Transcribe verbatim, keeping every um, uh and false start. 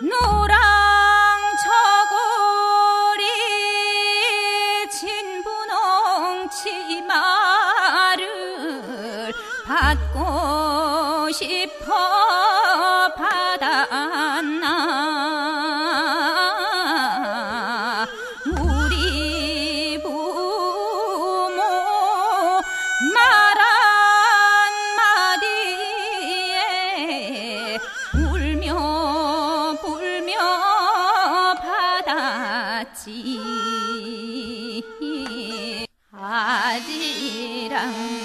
노랑 저고리 진분홍 치마를 받고 싶어 받았나. 우리 부모 말 한마디에 울며 불며 받았지. 아지랑